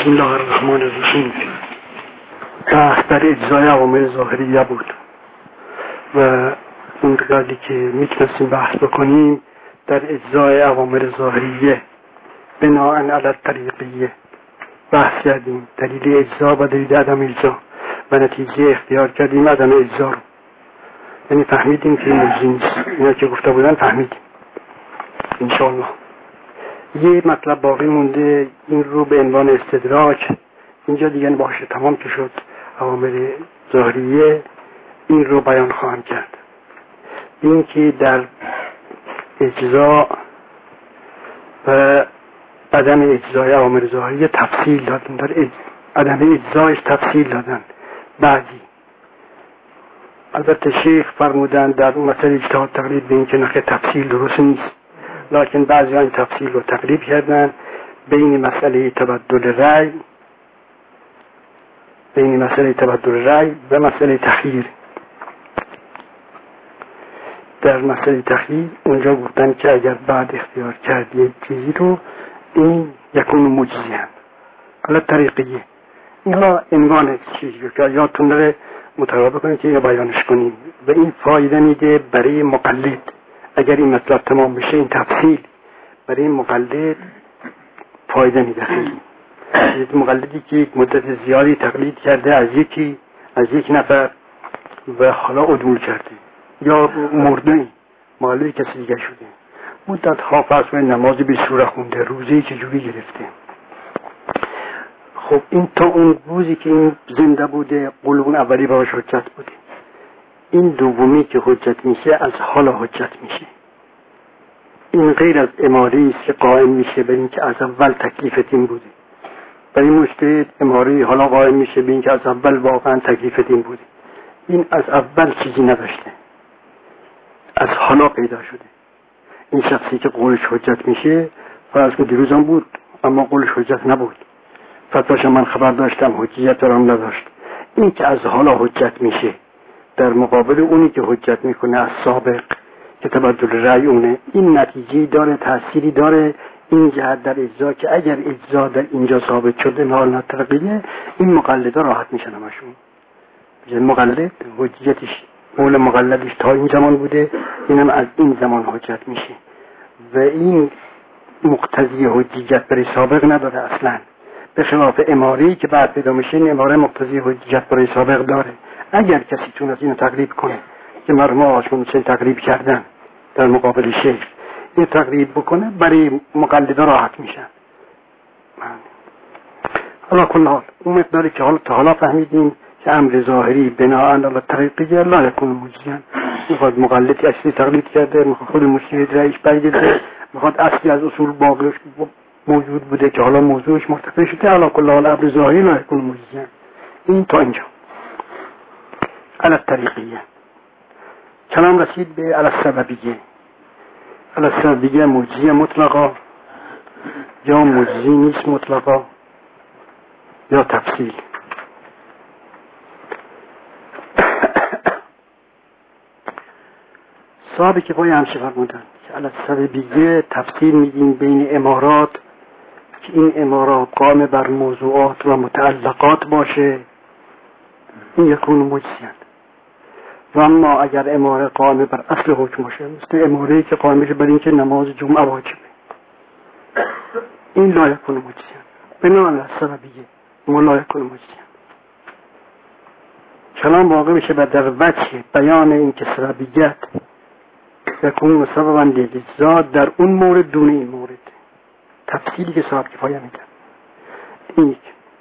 بسم الله الرحمن الرحیم. بحث در اجزای عوامل ظاهریه بود و اون قدری که میتونستیم بحث بکنیم در اجزای عوامل ظاهریه بناء علی الطریقیه بحث کردیم. دلیل اجزا و دلیل عدم اجزا و نتیجه اختیار کردیم عدم اجزا رو. یعنی فهمیدیم که موضوع نیست. اینا که گفته بودن فهمیدیم انشاءالله. یه مطلب باقی مونده، این رو به عنوان استدراک اینجا دیگه باشه تمام که شد عوامل ظاهریه. این رو بیان خواهم کرد. این که در اجزا و عدم اجزای عوامل ظاهریه تفصیل دادن، در عدم اجزایش تفصیل دادن. بعدی البته شیخ فرمودن در اون مسئله اجتهاد تقلید به این که نخیر تفصیل درست نیست، لکن بعضی این تفصیل رو تقریب کردن بین مسئله تبدل رأی و مسئله تخییر. در مسئله تخییر اونجا گفتن که اگر بعد اختیار کردی چیزی رو این یکون مجزی هم حالا طریقیه. این عنوان چیزی که یادتون داره مطالعه بکنید که اینو بیانش کنیم و این فایده میده برای مقلد. اگر این مطلب تمام بشه این تفصیل برای مقلد فایده میده. مقلدی که یک مدت زیادی تقلید کرده از یک نفر و حالا عدول کرده یا مرده مقلدی کسی دیگه شده، مدت ها فرض کنید نماز به سوره خونده، روزی که جوری گرفته. خب این تا اون روزی که این زنده بوده قلون اولی باش حجت بوده. این دومی که حجت میشه از حالا حجت میشه. این غیر از اماره است که قائم میشه به این که از اول تکلیفت این بوده. برای مجتهد اماره حالا قائم میشه به این که از اول واقعا تکلیفت این بوده. این از اول چیزی نداشته، از حالا پیدا شده. این شخصی که قولش حجت میشه فرض کن دیروز هم بود اما قولش حجت نبود، فتواش من خبر داشتم حجیت دارم نداشت. این که از حالا حجت میشه در مقابل اونی که حجت میکنه از سابق که تبدل رأی اونه، این نتیجه داره، تأثیری داره. این جهت در اجزا که اگر اجزا در اینجا ثابت شده نال نترقیه این مقلده راحت میشن همشون. مقلد حجیتش مول مقلدش تا این زمان بوده، اینم از این زمان حجت میشه و این مقتضی حجیت برای سابق نداره اصلا، به خلاف اماری که بعد پیدا میشه. این اماره مقتضی حجیت برای سابق داره. اگر کسی تونست اینو تقریب کنه که مرما آشون چه تقریب کردن در مقابل شیخ، این تقریب بکنه برای مقلده راحت میشن. حالا کل حال اون مقداری که حالا فهمیدیم که امر ظاهری بناء علی طریقیه لا یکون مجزیا. میخواد مقلدی اصلی تقلید کرده، میخواد خود مجتهد رأیش برگرده، میخواد اصلی از اصول باقیش موجود بوده که حالا موضوعش مرتفع شده. حالا کل حال امر ظاهری لا یکون مجزیا. این تا اینجا علی طریقیه. کلام رسید به علی سببیه. علی سببیه مجزی مطلقا یا مجزی نیست مطلقا یا تفصیل. صاحب کفایه همشه فرمودن که علی سببیه تفصیل میدیم بین امارات که این امارات قائم بر موضوعات و متعلقات باشه، این یکون مجزیان. و اما اگر اماره قائم بر اصل حکم باشه، مثل اماره که قائم بشه بر این که نماز جمعه واجبه، این لا یکون مجزیان. بنا علی سببیه ما لا یکون مجزیان. کلام واقع میشه در وجه بیان این که سببیت یکون سببا للاجزا در اون مورد دون این مورد. تفصیلی که صاحب کفایه میدن این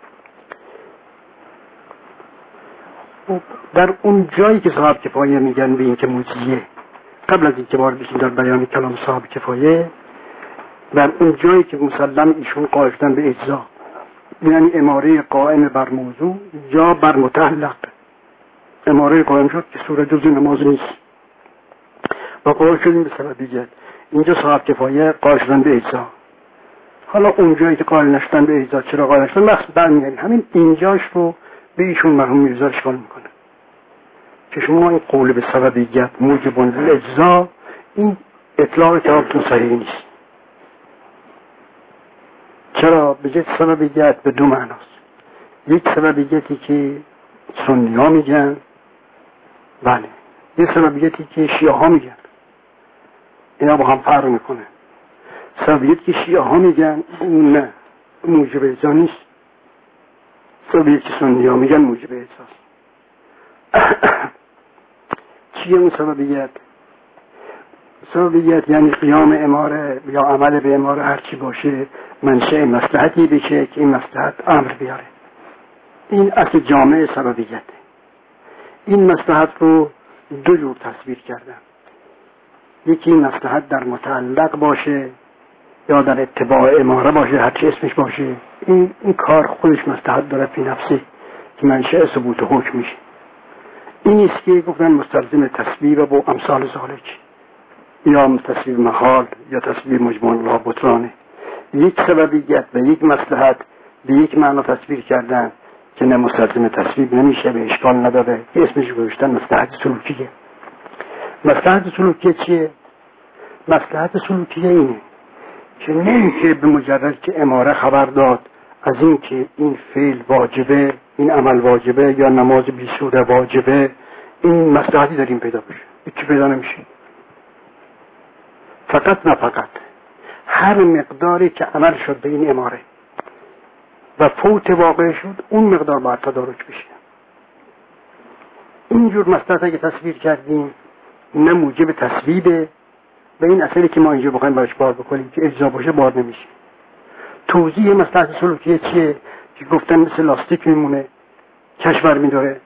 در اون جایی که صاحب کفایه میگن به این که مجزیه، قبل از اینکه وارد بشیم در بیان کلام صاحب کفایه، در اون جایی که مسلم ایشون قائل شدن به اجزا، یعنی اماره قائم بر موضوع یا بر متعلق. اماره قائم شد که سوره جزء نماز نیست و قائل شدیم به سببیت، اینجا صاحب کفایه قائل شدن به اجزا. حالا اون جایی که قائل نشدن به اجزا چرا قائل نشدن مقصد برمیگردیم همین اینجاش رو به ایشون مرحوم میرزا اشکال میکنه که شما این قول به سببیت موجب الاجزا، این اطلاق کتابتون صحیح نیست. چرا؟ به جهت سببیت به دو معناست. یک سببیتی که سنی ها میگن، بله، یک سببیتی که شیعه ها میگن، اینا با هم فرق میکنه. سببیتی که شیعه ها میگن اون نه، موجب اجزا نیست. سببیتی که سنی ها میگن موجب اجزاست. چیه اون سببیت؟ سببیت یعنی قیام اماره یا عمل به اماره هرچی باشه منشأ مصلحتی بشه که این مصلحت امر بیاره. این اصل جامع سببیته. این مصلحت رو دو جور تصویر کردم. یکی مصلحت در متعلق باشه یا در اتباع اماره باشه، هرچی اسمش باشه، این کار خودش مصلحت داره فی نفسه که منشأ ثبوت حکم میشه. این است که گفتن مستلزم تصویر و امثال ذالک، یا تصویر محال یا تصویر مجموع الله بطلانه. یک سببیت و یک مصلحت به یک معنا تصویر کردن که نه مستلزم تصویر نمیشه، به اشکال نداره، که اسمش گذاشتن مصلحت سلوکیه. مصلحت سلوکیه چیه؟ مصلحت سلوکیه اینه که نمیشه به مجرد که اماره خبر داد از این که این فعل واجبه، این عمل واجبه یا نماز بی سوره واجبه، این مصلحتی داریم پیدا بشه. هیچی پیدا نمیشه. فقط نه فقط هر مقداری که عمل شد به این اماره و فوت واقع شد، اون مقدار باید تدارک بشه. اینجور مصلحتی که تصویر کردیم نه موجب تصویبه و این اصلی که ما اینجا بخوایم برش بار بکنیم که اجزا باشه بار نمیشه. توضیح مصلحت سلوکیه چیه؟ که گفتن مثل لاستیک میمونه، کشور میداره.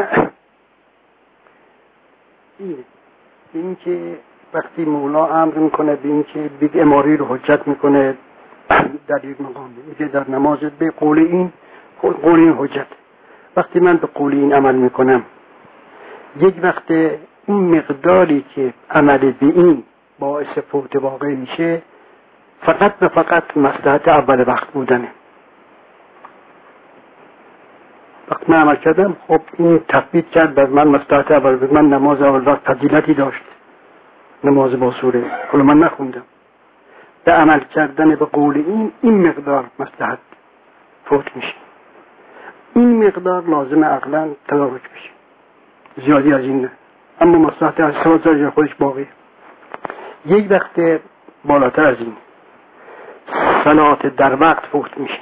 این که وقتی مولا امر میکنه به این که بیگ اماری رو حجت میکنه در یک مقام، میگه در نماز به قول این حجت. وقتی من به قول این عمل میکنم، یک وقت این مقداری که عمل به این باعث فوت واقع میشه فقط و فقط مصلحت اول وقت بودنه. وقتی من عمل کردم، خب این تثبیت کرد بر من مصلحت اول بود. من نماز اول وقت فضیلتی داشت، نماز با سوره، حالا من نخوندم. به عمل کردن به قول این مقدار مصلحت فوت میشه. این مقدار لازم عقلا تدارک میشه، زیادی از این نه. اما مصلحت اصلاحات جای خودش باقیه. یک وقت بالاتر از این صلات در وقت فوت میشه.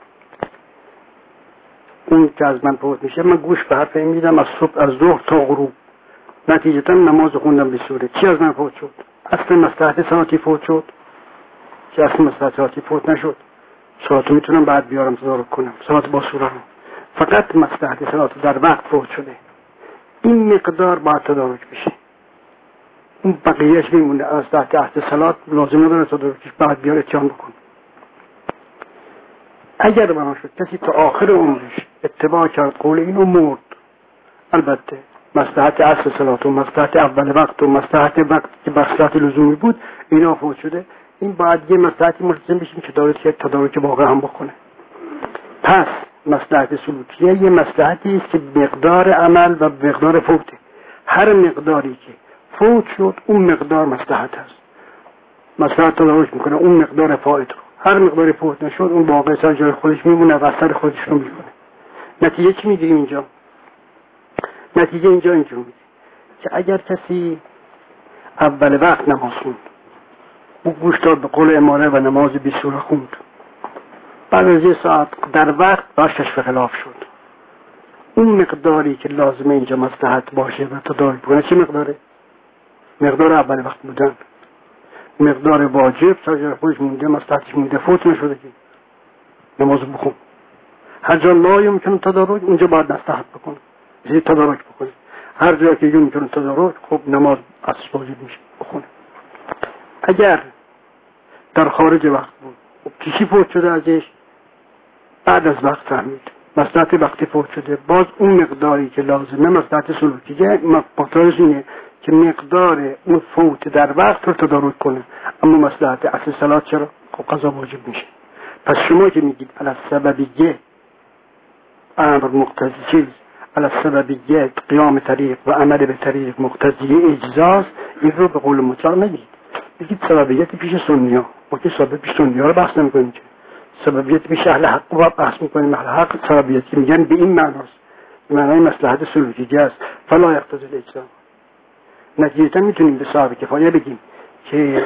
اون که از من فوت میشه، من گوش به حرف این میدم از صبح، از ظهر تا غروب، نتیجتا نماز خوندم به سوره. چی از من فوت شد؟ اصل مصلحت صلاتی فوت شد که اصل مصلحت صلاتی فوت نشد. صلاتو میتونم بعد بیارم تدارک کنم، صلات با سوره رو. فقط مصلحت صلات در وقت فوت شده. این مقدار باید تدارک بشه. اون بقیهش میمونه. از تحت عهد صلات لازم نداره تدارکش بعد بیار اتیان بکن. اگر بنا شد کسی تا آخر عمرش اتباع کرد قول اینو مرد، البته مصلحت اصل صلات و مصلحت اول وقت و مصلحت وقت که مصلحت لزومی بود اینا فوت شده، این باید یه مصلحتی ملزم بشیم که تدارک واقع هم بکنه. پس مصلحت سلوکیه یه مصلحتی است که مقدار عمل و مقدار فوته. هر مقداری که فوت شد اون مقدار مصلحت هست، مصلحت تدارک میکنه اون مقدار فائت رو. هر مقداری فوت نشد اون واقع سر جای خودش میمونه و اثر خودش رو میکنه. نتیجه چی میگیریم اینجا؟ نتیجه اینجا اینجور میگه که اگر کسی اول وقت نماز خوند، او گوش داد به قول اماره و نماز بی سوره خوند، بعد از یه ساعت در وقت باشش به خلاف شد، اون مقداری که لازمه اینجا مصلحت باشه و تدارک بکنه چه مقداره؟ مقدار اول وقت بودن، مقدار واجب سر جای خودش مونده، مصلحتش مونده، فوت نشده که نماز بخون. هر جا لا یمکن تدارک اونجا باید مصلحت بکنه، یعنی تدارک بکنه. هر جا که یمکن تدارک خب نماز اصل واجب میشه بخونه. اگر در خارج وقت بود خب کسی فوت شده ازش، بعد از وقت فهمید مصلحت وقتی فوت شده، باز اون مقداری که لازمه مصلحت سلوکیه مقدارش اینه که مقدار اون فوت در وقت رو تدارک کنه. اما مصلحت اصل صلات چرا؟ خب قضا واجب میشه. پس شما که میگید علی سببیه امر مقتضی چیز، علی سببیه قیام طریق و عمل به طریق مقتضی اجزاست، این رو به قول مطلق نگید. بگید سببیت پیش سنی ها. ما که سبب پیش سنی ها رو بحث نمی کنیم که سببیت میشه اهل حق و بحث میکنیم اهل حق سببیتی میگن به این معناست، معنای مصلحت سلوکی است، فلا یقتضی الاجزا. نتیجتا میتونیم به صاحب کفایه بگیم که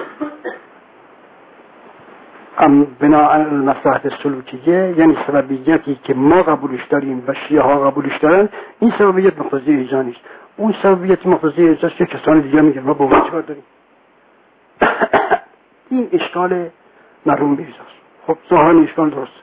بنا المصلحت سلوکیه، یعنی سببیتی که ما قبولش داریم و شیعه ها قبولش دارن، این سببیت مقتضی اجزا نیست. اون سببیت مقتضی اجزا است که کسان دیگه میگن ما با اون چیکار داریم. این اشکال مرحوم میرزاست. خب ظاهرا اشکال درسته.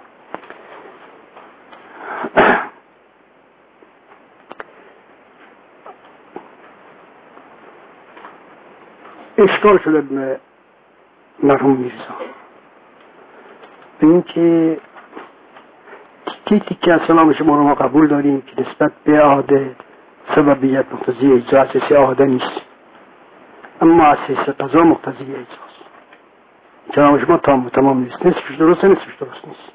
اشکال شده به مرحوم میرزا به این که تیکی از سلام شما رو ما قبول داریم که نسبت به عاده سببیت مقتضی اجزا اساسی عاده نیست، اما اساسی قضا مقتضی اجزاست. کلام شما تمام نیست، نصفش درسته نصفش درست نیست.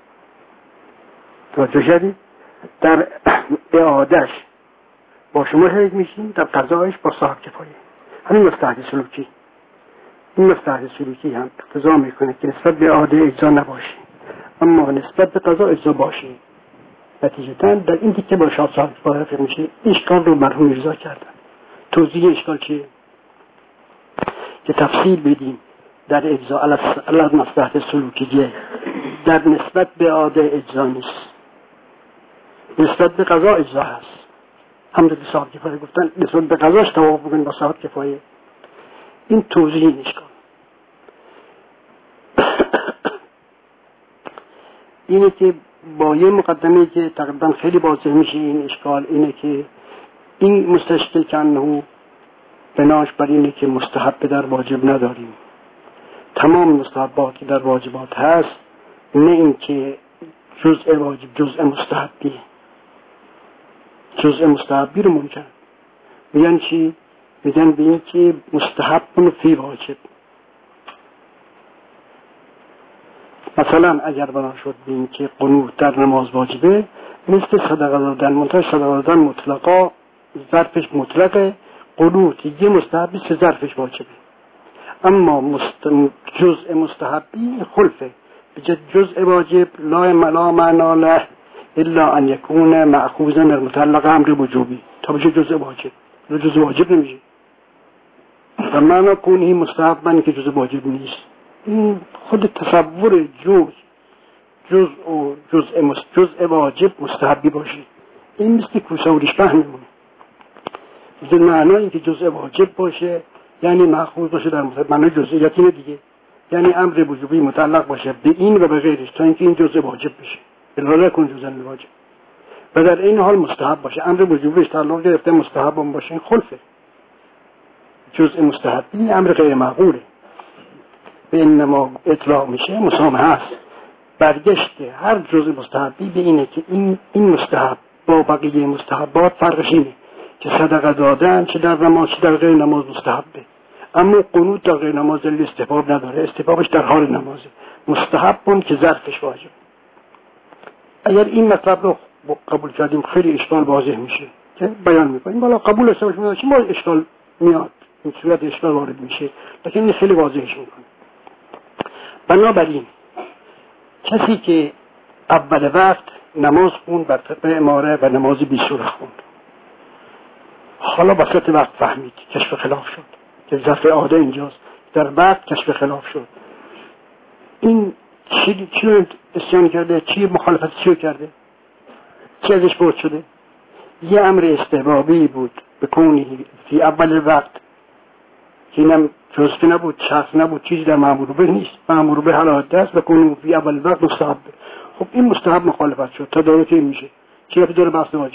توجه شدید؟ در اعادهش با شما شریک میشیم، در قضایش با صاحب کفایه. همین مصلحت سلوکی، این مصلحت سلوکی هم اقتضا میکنه که نسبت به عاده اجزا نباشه، اما نسبت به قضا اجزا باشه. نتیجتا در این دیگه با صاحب کفایه رفیق میشه. اشکال رو مرحوم میرزا کردن. توضیح اشکال چیه؟ که تفصیل بدیم در اجزا علی مصلحت سلوکیه در نسبت به عاده اجزا نیست، نسبت به قضا اجزا هست. همونطور که صاحب کفایه گفتن نسبت به قضاش توافق بکنیم با صاحب کفایه. این توضیح این اشکال. اینه که با یه مقدمه که تقریبا خیلی واضح میشه این اشکال، اینه که این مستشکل که انه بناش بر اینه که مستحب در واجب نداریم، تمام مستحبات که در واجبات هست، نه این که جزء واجب جزء مستحبیه. جزء مستحبی رو ممکن میگن چی؟ میگن به این که مستحب فی واجب. مثلا اگر بنا شد به این که قنوت در نماز واجبه، مثل صدقه دادن، منتها صدقه دادن مطلقا ظرفش مطلقه، قنوت یه مستحبی که ظرفش واجبه. اما جزء مستحبی خلفه، بجد جزء واجب لا معنا له الا ان يكون مأخوذا من المطلق امر وجوبی. تا بشه جزء واجب، جزء واجب نمیشه. و معنا کونه مستحبن که جزء واجب نیست. این خود تصور جزء واجب مستحبی باشه، این مثل کوساوریش فهم میمونه. به معنی اینکه جزء واجب باشه یعنی مأخوذ باشه در معنی جزئیات اینه دیگه، یعنی امر وجوبی متعلق باشه به این و به غیرش تا اینکه این جزء واجب بشه. الا کن جزء واجب. و در این حال مستحب باشه، امر وجوبیش تعلق گرفته مستحب هم باشه، این خلفه. جزء مستحبی امر غیر معقوله، به انما اطلاق میشه مسامحه است. برگشت هر جزء مستحبی به اینه که این مستحب با بقیه مستحبات فرقش اینه که صدقه دادن چه در نماز چه در غیر نماز مستحبه، اما قنوت در غیر نماز استحباب نداره، استحبابش در حال نمازه، مستحب اون که ظرفش واجب. اگر این مطلب رو قبول کردیم خیلی اشکال واضح میشه که بیان میکنیم. بالا قبول استفاده میشه ما اشکال میاد، این صورت اشکال وارد میشه، لیکن این خیلی واضحش میکنه. بنابراین کسی که اول وقت نماز خوند بر طبق اماره و نماز بی سوره خوند، حالا وسط وقت فهمید کشف خلاف شد که ظرف عاده اینجاست، در وقت کشف خلاف شد، این چی رو اسیان کرده؟ چی مخالفت چی رو کرده؟ چی ازش بود شده؟ یه امر استحبابی بود بکنی فی اول وقت که اینم جزء نبود، شرط نبود، چیزی در مأمور به نیست، مأمور به حالات دست بکنی فی اول وقت مستحب. خب این مستحب مخالفت شد، تدارک این میشه چی رفت داره بحث واجب.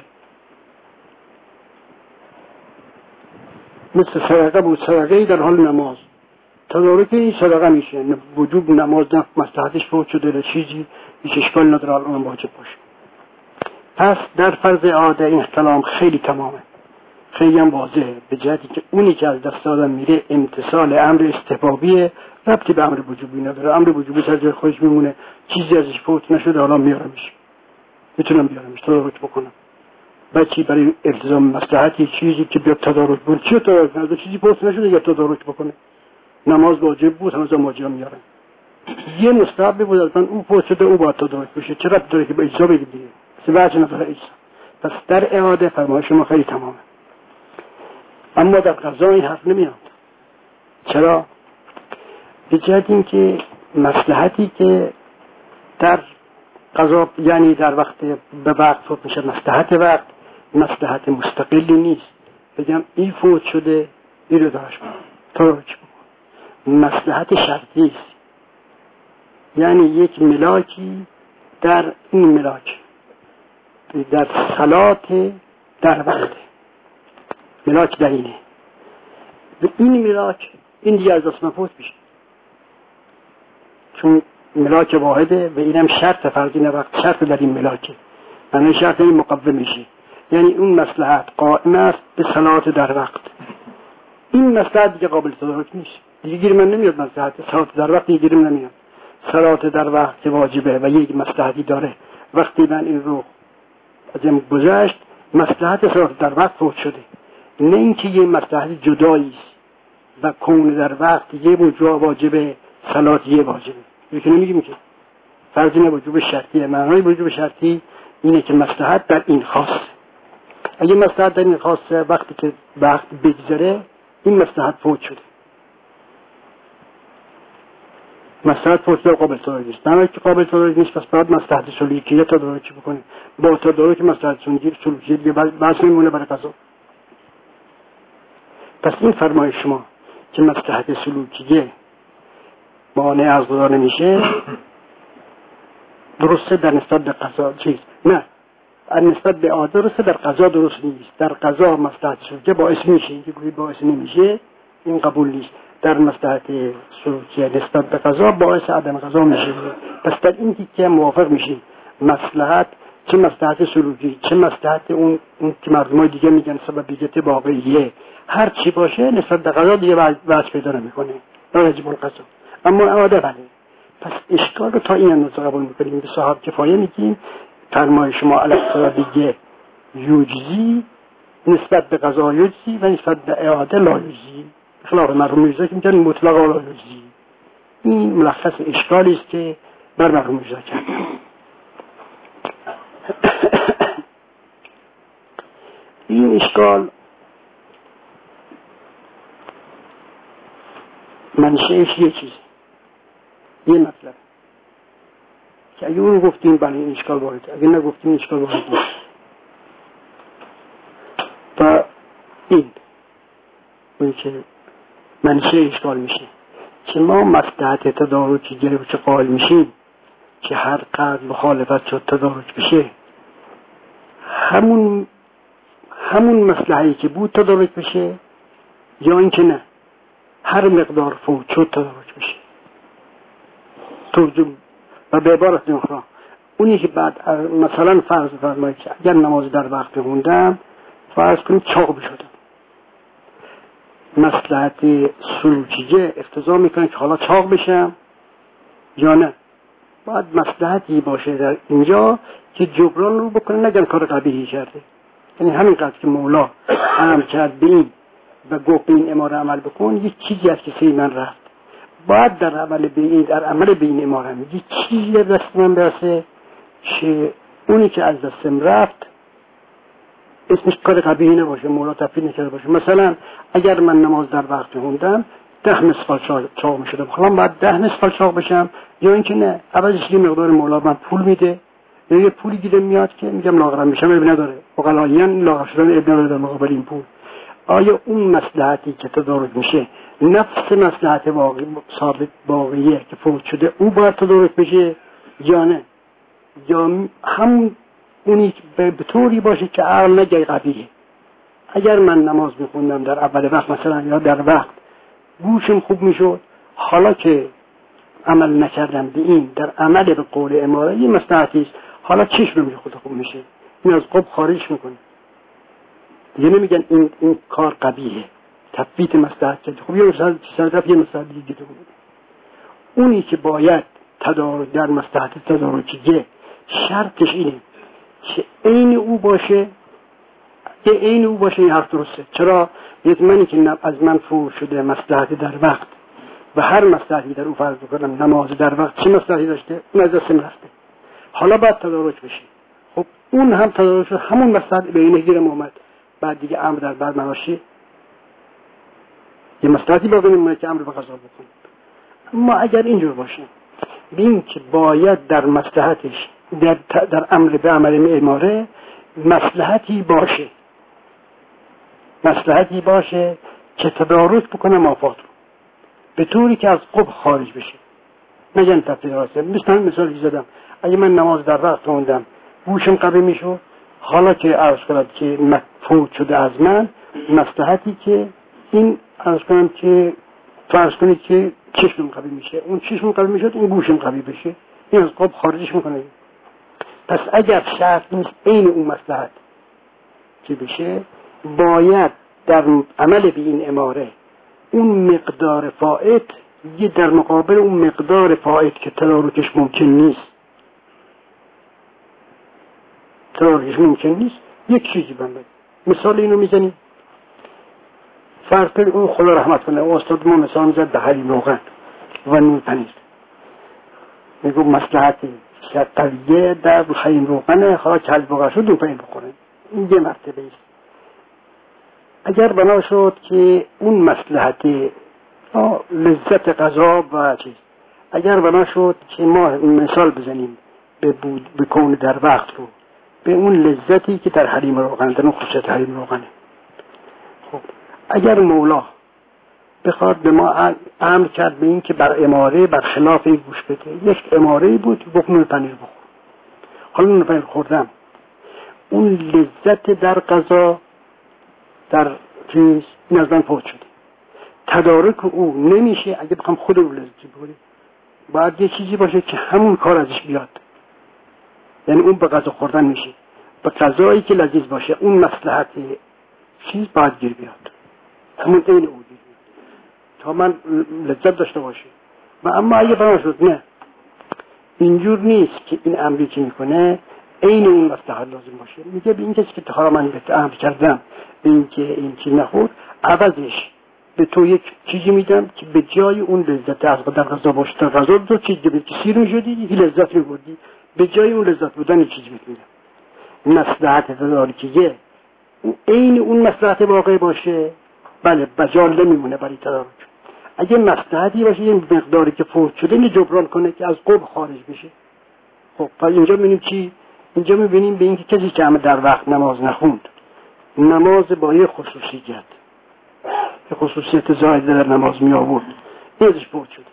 مثل صدقه بود، صدقه در حال نماز، تدارک این صدقه میشه، وجوب نماز نه مصلحتش فوت شده چیزی هیچ اشکال نداره الان واجب باشه. پس در فرض عاده این احتلام خیلی تمامه، خیلی هم واضحه، به جهتی که اونی که از دست آدم میره امتثال امر استحبابیه، ربطی به امر وجوبی نداره. امر وجوبی سر جای خودش میمونه، چیزی ازش فوت نشده حالا میارمش، میتونم بیارمش، تدارک بکنم. بچی برای التزام مصلحتی چیزی که بیاد تدارک بود، چی تدارک نده؟ چیزی فوت نشده یا تدارک بکنه. نماز واجب بود، هنوز واجب میارن. یه مستحب بود از من او فوت شده او با تدارک بشه، چرا داره که با اجزا بگید دیگه سبعت نداره اجزا. پس در اعاده فرمایش ما خیلی تمامه. اما در قضا این حرف نمیاد. چرا؟ به جهت این که مصلحتی که در قضا یعنی در وقت به وقت فوت میشه مصلحت وقت مصلحت مستقلی نیست. بگم این فوت شده این رو داشت ترک مصلحت شرطی است، یعنی یک ملاکی در این ملاک در صلات در وقت ملاک در اینه و این ملاک این دیگه از دست فوت میشه چون ملاک واحده و اینم شرط فرضین وقت شرط در این ملاکه معنی شرط این مقوم میشه، یعنی اون مصلحت قائم است به صلات در وقت. این مصلحت دیگه قابل تدارک نیست دیگه، گیر من نمیاد مصلحت صلات در وقت دیگه گیرم نمیاد. صلات در وقت که واجبه و یک مصلحتی داره، وقتی من این رو ازم گذشت مصلحت صلات در وقت فوت شده، نه اینکه یه مصلحت جدایی است و کون در وقت یه موجب واجبه صلات یه واجبه. یکی نمیگیم که فرض وجوب شرطیه. معنای وجوب شرطی اینه که مصلحت در این خاصه. اگه مصلحت در این خاصه وقتی که وقت بگذره این مصلحت فوت شده، مصلحت فوت شده قابل تدارک نیست. معنی که قابل تدارک نیست پس باید مصلحت سلوکیه تدارک بکنه. با تدارک مصلحت سلوکیه دیگه بحث نمیمونه برای قضا. پس این فرمایش شما که مصلحت سلوکیه مانع از قضا نمیشه درسته در نسبت به قضا چیز نه نسبت به عادت درسته، در قضا درست نیست. در قضا مصلحت سلوکیه باعث میشه، اینکه گویید باعث نمیشه این قبول نیست. در مصلحت سلوکیه نسبت به قضا باعث عدم قضا میشه. پس در این تیکه موافق میشیم مصلحت چه مصلحت سلوکی چه مصلحت اون که مردمای دیگه میگن سببیت واقعیه هر چی باشه نسبت به قضا دیگه وجه پیدا نمیکنه واجب القضا. اما عاده بله. پس اشکال رو تا این اندازه قبول میکنیم. به صاحب کفایه میگیم فرمایش شما علیه دیگه یوجزی نسبت به قضا یوجزی و نسبت به اعاده لا یوجزی، خلاف مرحوم میرزا که میگن مطلق لا یوجزی. این ملخص اشکالی است که بر مرحوم میرزا کرد. این اشکال منشأش یه چیز یه مطلب که اگه اون گفتیم بله این اشکال وارد، اگه نگفتیم این اشکال وارد نیست. و این که منشأ اشکال میشه که ما مصلحت تدارکی گرفت که قائل میشیم که هر قدر مخالفت شد تدارک بشه همون مصلحتی که بود تدارک بشه یا اینکه نه هر مقدار فوت شد تدارک بشه. و به عبارت اخرى اونی که بعد مثلا فرض فرمایید که اگر نماز در وقت بخوندم فرض کنیم چاق بشدم، مصلحت سلوکیه اقتضا میکنه که حالا چاق بشم یا نه. باید مصلحتی باشه در اینجا که جبران رو بکنه نگن کار قبیحی کرده. یعنی همینقدر که مولا امر کرد به این و گفت به این اماره عمل بکن یک چیزی از کسی من رفت، باید در عمل به این اماره یک چیزی دست من برسه که اونی که از دستم رفت اسمش کار قبیحی نباشه، مولا تفیل نکرده باشه. مثلا اگر من نماز در وقت خوندم 10 نصف چاق میشدم، خلاص باید 10 نصف چاق بشم یا اینکه نه عوضش یه مقدار مولا من پول میده یا یه پولی گیرم میاد که میگم لاغرم بشم ابن نداره اقلاییان لاغر شدن ابن نداره مقابل این پول. آیا اون مصلحتی که تدارک میشه نفس مصلحت واقعی ثابت واقعیه که فوت شده او باید تدارک بشه یا نه، یا هم اونی به طوری باشه که عقل نگه قبیله. اگر من نماز میخوندم در اول وقت مثلا یا در وقت گوشم خوب میشد، حالا که عمل نکردم به این در عمل به قول اماره یه مصلحتی است، حالا چشم میشه خود خوب میشه این از قب خارج میکنه دیگه نمیگن این کار قبیحه تفویت مصلحت کرد. خب یه مصلحت دیگه بود. اونی که باید تدارک در مصلحت تدارکیه شرطش اینه که عین او باشه این حرف درسته. چرا؟ منی که از من فور شده مصلحت در وقت و هر مصلحتی در او فرض بکنم نماز در وقت چه مصلحتی داشته اون از دست رفته. حالا باید تدارک بشه. خب اون هم تدارک شد، همون مصلحت به اینه گیرم اومد، بعد دیگه امر در بعد مناشه یه مصلحتی باقی میمونه که امر به قضا بکنه. اما اگر اینجور باشه ببین که باید در مصلحتش در امر به عمل اماره مصلحتی باشه که تدارک بکنه مافات رو به طوری که از قبح خارج بشه. نگن تفسیر واسه مثالی زدم، اگه من نماز در وقت خوندم گوشم قوی میشد، حالا که عرض کنم که مفوت شده از من، مصلحتی که این عرض کنم که فرض کنید که چشمم قوی میشه، اون چشمم قوی میشد اون گوشم قوی بشه، این از قبح خارجش میکنه. پس اگر شرط نیست این اون مصلحت که بشه، باید در عمل به این اماره اون مقدار فائت یه در مقابل اون مقدار فائت که تدارکش ممکن نیست یک چیزی بنده. مثال اینو میزنیم، فرض کنید اون خدا رحمت کنه استاد ما مثال میزد به حلیم روغن و نون پنیر، میگو مصلحتی قویه در حلیم روغن، حالا که حلیم روغن شد نون پنیر بخوره، این یه مرتبه است. اگر بنا شد که اون مصلحت لذت غذا و چیز، اگر بنا شد که ما مثال بزنیم به کون در وقت رو به اون لذتی که در حلیم روغن، در اون خصوصیت حلیم روغنه، خب اگر مولا بخواد به ما امر کرد به این که بر اماره بر خلاف این گوش بده، یک اماره بود بخور نون پنیر بخور، حالا نون پنیر خوردم، اون لذت در غذا در چیز نزدن فوت شده، تدارک او نمیشه. اگه بخوام خود رو لذتی بگیریم باید یه چیزی باشه که همون کار ازش بیاد، یعنی اون به غذا خوردن میشه، به غذایی که لذیذ باشه اون مصلحت چیز باید گیر بیاد، همون این او گیر بیاد تا من لذت داشته باشه. و اما اگه بنا شد نه اینجور نیست که این امری که میکنه این اون مصلحت لازم باشه، میگه به این کسی که تخارا من به امر کردم به این که این چیز نخور، عوضش به تو یک چیزی میدم که به جای اون لذت از در غذا باشه، در غذا دو چیز دیگه که سیر میشدی یه لذت میبردی، به جای اون لذت بودن یک چیزی میدم. مصلحت داری که یه این اون مصلحت واقعی باشه، بله بجال نمیمونه برای تدارک. اگه مصلحتی باشه یه مقداری که فوت شده اینو جبران کنه که از قبح خارج بشه. خب اینجا میبینیم چی؟ اینجا میبینیم به این که کسی که همه در وقت نماز نخوند، نماز با یه خصوصیت که خصوصیت زائد در نماز می آورد ازش فوت شد.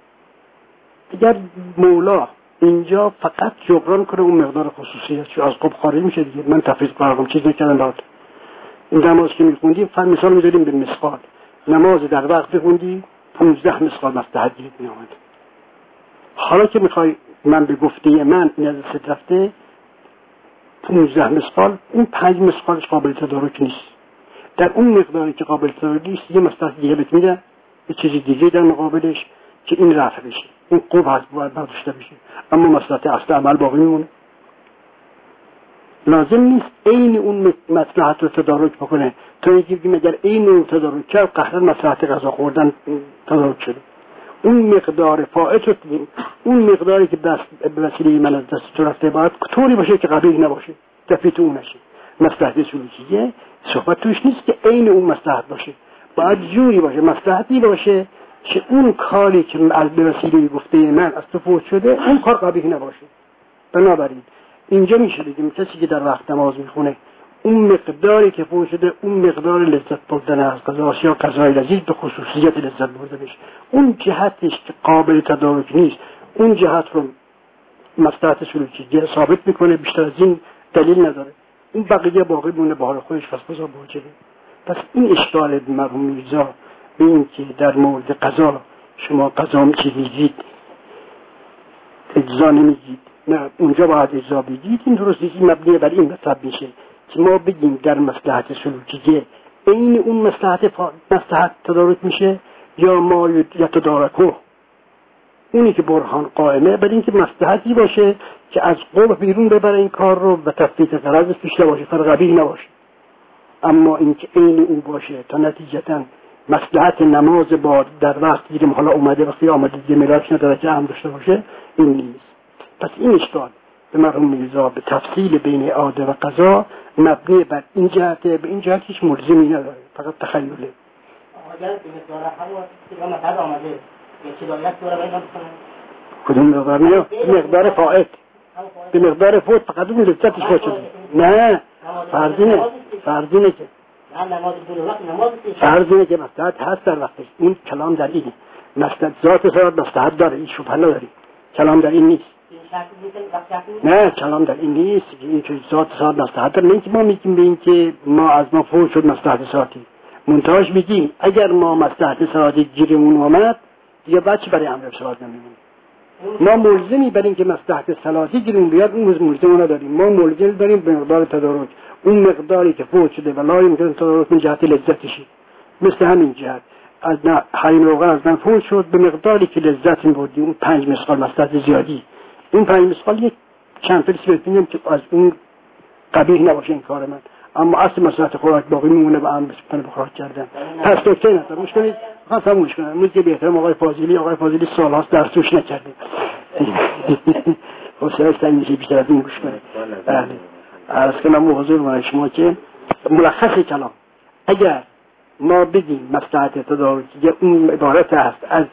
اگر مولا اینجا فقط جبران کنه اون مقدار خصوصیت چون از قبح خارج میشه دیگه، من تفریض قرارم چیز نکردم داد. این نماز که میخوندیم مثال میذاریم به مثقال، نماز در وقت بخوندی 15 مثقال مصلحت گیرت می آمد. حالا که میخوای من به گفته من این از ست رفته 15 مثقال، اون 5 مثقالش قابل تدارک نیست، در اون مقداری که قابل تدارک نیست یه مصلحت دیگه بهت میدن، یه چیزی دیگه در مقابلش که این رفع بشه، این قبح هست باید برداشته بشه، اما مصلحت اصل عمل باقی میمونه. لازم نیست این اون مصلحت رو تدارک بکنه، تا اینکه بگیم اگر این رو تدارک کرد قهرن مصلحت غذا خوردن تدارک شده، اون مقدار فائت رو اون مقداری که به وسیله من از دست تو رفته باید طوری باشه که قبیح نباشه، تفیت اون نشه. مصلحت سلوکیه صحبت توش نیست که عین اون مصلحت باشه، باید جوری باشه مصلحتی باشه که اون کاری که از به وسیله گفته من از تو فوت شده اون کار قبیح نباشه. بنابراین اینجا میشه بگیم کسی که در وقت نماز میخونه اون مقداری که فوت شده اون مقدار لذت بردن از غذا یا غذای لذیذ به خصوصیت لذت برده بشه، اون جهتش که قابل تدارک نیست اون جهت رو مصلحت سلوکی ثابت میکنه، بیشتر از این دلیل نداره، این بقیه باقی مونه به حال خودش، پس بذار باجه. پس این اشکال مرحوم میرزا به این که در مورد قضا شما قضا میگید اجزا نمیگید، نه اونجا باید اجزا بگید، این درست نیست. مبنی بر این مطلب میشه که ما بگیم در مصلحت سلوکیه این اون مصلحت تدارک میشه یا ما یتدارکو، اونی که برهان قائمه بر این که مصلحتی باشه که از قبح بیرون ببره این کار رو و تفویت غرض پیش نباشه، فرقبیح نباشه. اما این که این اون باشه تا نتیجتا مصلحت نماز با در وقت دیگه حالا اومده وقتی آمده دیگه میلادش نداره که هم داشته باشه، این نیست. پس این اشکال به مرحوم میرزا به تفصیل بین عاده و قضا مبنی بر این جهته، به این جهت هیچ ملزمی نداره، فقط تخیله. اگر به مقدار همون که مثلا آمده چه باید دوره باید بکنه؟ کدوم مقدار فائت؟ به مقدار فوت فقط اون لذتش فوت شده. نه فرضینه که فرضینه که مصلحت هست در وقتش. این کلام در اینه، مصلحت ذات صورت مصلحت داره، این شبهه نداری، کلام در این نیست. نه کلام در این نیست که این که ذات صورت مصلحت داره. نه که ما میگیم به این که ما از ما فوت شد مصلحت ذاتی، منتهاش میگیم اگر ما مصلحت ذاتی گیرمون اومد یا بچه برای امر صورت نمیمونه. ما ملزمی برای اینکه مصلحت صلاتی گیرمون بیاد اون ملزم نداریم. ما ملزم داریم به مقدار تدارک، اون مقداری که فوت شده و لا یمکن تدارک من جهت لذتشه. مثل همین جهت از حریم روغن از من فوت شد به مقداری که لذت می‌بردیم، اون 5 مسقال مصلحت زیادی، اون 5 مسقال یک چند فلس ببینیم که از اون قبیح نباشه این کار من، اما اصل مصلحت خوراک باقی میمونه و هم بسپن بخوراک کردن. پس نکته نظر گوش کنید، خواستم گوش کنم. امروز که به احترام آقای فاضلی سال‌هاست درس توش نکردیم. حوصله‌اش تنگ میشه بیشتر از این گوش کنید. بله. عرض کنم حضور برای شما که ملخص کلام اگر ما بگیم مصلحت تدارکی اون عبارت است از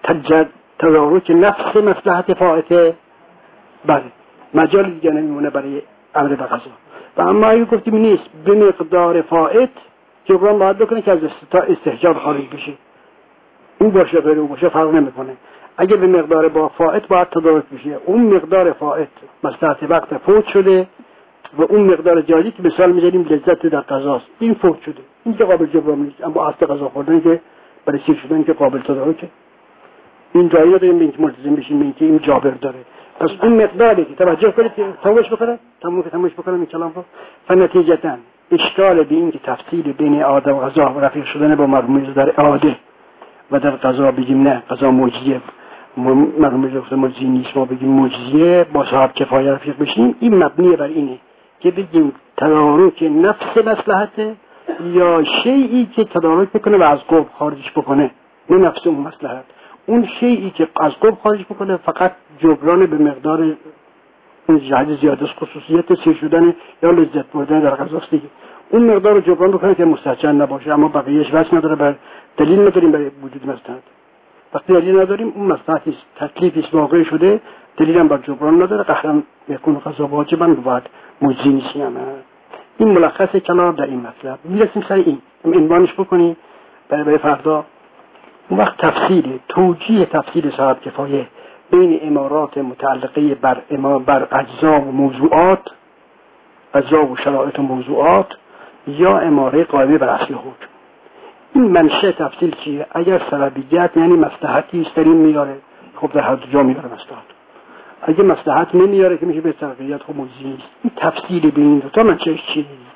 تدارک نفس مصلحت فائته، بله مجال دیگه نمیمونه برای امر به قضا. و اما اگه گفتیم نیست به مقدار فائت جبران باید بکنه که از استحجاب خارج بشه، اون باشه غیر اون باشه فرق نمیکنه. اگه به مقدار با فائت باید تدارک بشه، اون مقدار فائت مصلحت وقت فوت شده و اون مقدار جاری که مثال میذاریم لذت در قضاست، این فوت شده، این که قابل جبران نیست. اما اصل قضا خوردن که برای سیر شدن که قابل تدارکه، این جایی نداریم به اینکه ملتزم بشیم به اینکه این جابر داره. پس اون مقداری که توجه کنید که تمومش بکنم این کلام رو. فنتیجتاً اشکال به این که تفصیل بین عاده و قضا و رفیق شدن با مرحوم در عاده و در قضا بگیم نه قضا معجزه، مرحوم گفته معجزه نیست، ما بگیم معجزه با صاحب کفایه رفیق بشیم، این مبنی بر اینه که بگیم تدارک نفس مصلحته یا شیئی که تدارک بکنه و از قرب خارجش بکنه، نه نفس اون مصلحت. اون شیئی که از قرب خارج بکنه فقط جبران به مقدار این جهت زیاده خصوصیت سیر شدن یا لذت بردن در قضاست دیگه. اون مقدار رو جبران بکنه که مستحسن نباشه، اما بقیه‌اش واسه نداره، بر دلیل نداریم برای وجود مصلحت. وقتی دلیل نداریم اون مصلحتی تکلیفش واقع شده، دلیل هم بر جبران نداره، قهرن میکنه قضا واجباً بعد موجی نیست. این ملخص کلام در این مطلب. میرسیم سر این عنوانش بکنیم برای فردا. اون وقت توجیه تفصیل صاحب کفایه بین امارات متعلقه بر اجزا و موضوعات، اجزا و شرایط و موضوعات، یا اماره قائمه بر اصل حکم. این منشأ تفصیل چیه؟ اگر سببیت یعنی مصلحتی است در این میاره، خب در هر دو جا میاره مصلحت. اگه مصلحت نمیاره که میشه به سببیت، خب موضوعی نیست. این تفصیل بین دو تا منشأش چیه؟